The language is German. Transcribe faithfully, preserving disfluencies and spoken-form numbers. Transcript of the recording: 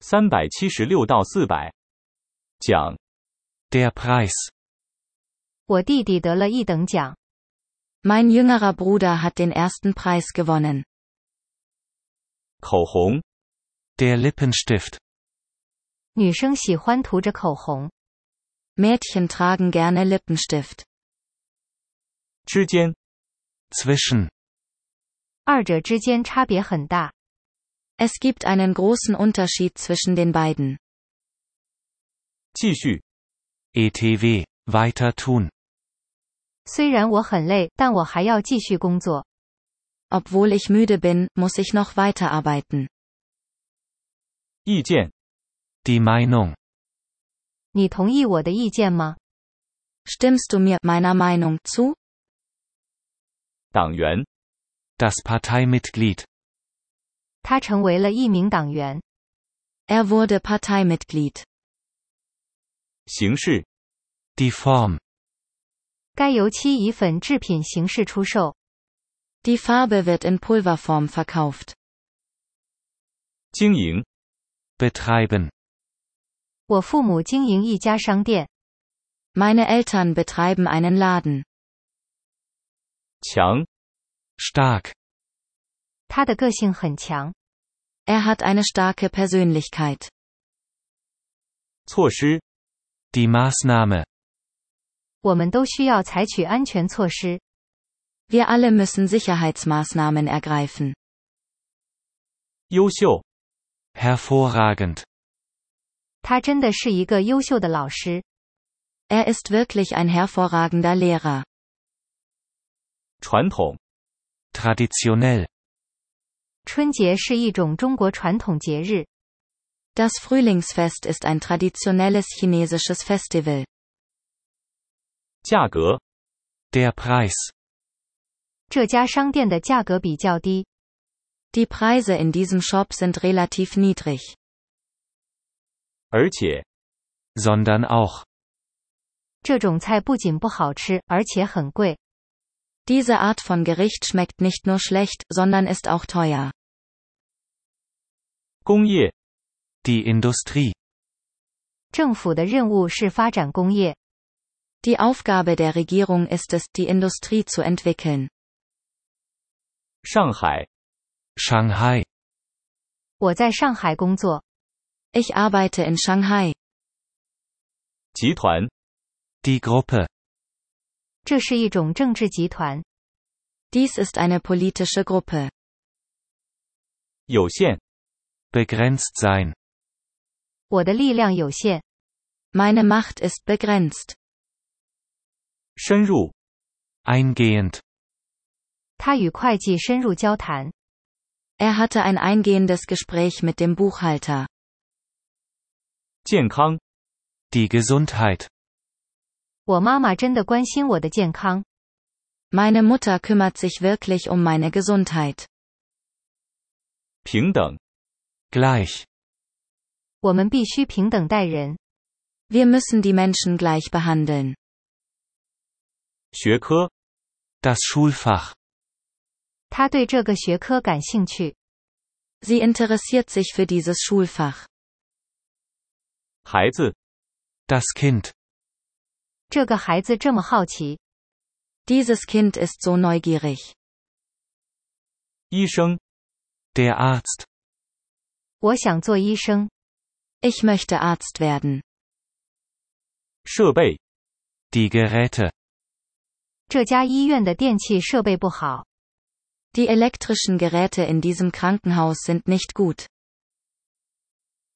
三百七十六到四百。奖。 Der Preis. 我弟弟得了一等奖。 Mein jüngerer Bruder hat den ersten Preis gewonnen. 口红。 Der Lippenstift. 女生喜欢涂着口红。 Mädchen tragen gerne Lippenstift. 之间。 Zwischen. 二者之间差别很大。 Es gibt einen großen Unterschied zwischen den beiden. 继续。 E T W. Weiter tun. 虽然我很累，但我还要继续工作。 Obwohl ich müde bin, muss ich noch weiterarbeiten. 意见。 Die Meinung. 你同意我的意见吗？ Stimmst du mir meiner Meinung zu? 党员。 Das Parteimitglied. 他成为了一名党员。 Er wurde Parteimitglied. 形式。 Die Form. 该油漆以粉制品形式出售。 Die Farbe wird in Pulverform verkauft. 经营。 Betreiben. 我父母经营一家商店。 Meine Eltern betreiben einen Laden. 强。 Stark. 他的个性很强。 Er hat eine starke Persönlichkeit. 措施。 Die Maßnahme. 我们都需要采取安全措施。 Wir alle müssen Sicherheitsmaßnahmen ergreifen. 优秀。 Hervorragend. 他真的是一个优秀的老师。 Er ist wirklich ein hervorragender Lehrer. 传统。 Traditionell. 春节是一种中国传统节日。 Das Frühlingsfest ist ein traditionelles chinesisches Festival. 价格。 Der Preis. 这家商店的价格比较低。 Die Preise in diesem Shop sind relativ niedrig. 而且。 Sondern auch. 这种菜不仅不好吃，而且很贵。 Diese Art von Gericht schmeckt nicht nur schlecht, sondern ist auch teuer. 工业。 Die Industrie. 政府的任务是发展工业。 Die Aufgabe der Regierung ist es, die Industrie zu entwickeln. 上海。 Shanghai. 我在上海工作。 Ich arbeite in Shanghai. 集团。 Die Gruppe. 这是一种政治集团。 Dies ist eine politische Gruppe. 有限。 Begrenzt sein. 我的力量有限。 Meine Macht ist begrenzt. 深入。 Eingehend. 他与会计深入交谈。 Er hatte ein eingehendes Gespräch mit dem Buchhalter. 健康。 Die Gesundheit. 我妈妈真的关心我的健康。 Meine Mutter kümmert sich wirklich um meine Gesundheit. 平等。 Gleich. 我们必须平等待人。 Wir müssen die Menschen gleich behandeln. 学科。 Das Schulfach. 他对这个学科感兴趣。 Sie interessiert sich für dieses Schulfach. 孩子。 Das Kind. 这个孩子这么好奇。 Dieses Kind ist so neugierig. 医生。 Der Arzt. 我想做医生。 Ich möchte Arzt werden. 设备。 Die Geräte. 这家医院的电器设备不好。 Die elektrischen Geräte in diesem Krankenhaus sind nicht gut.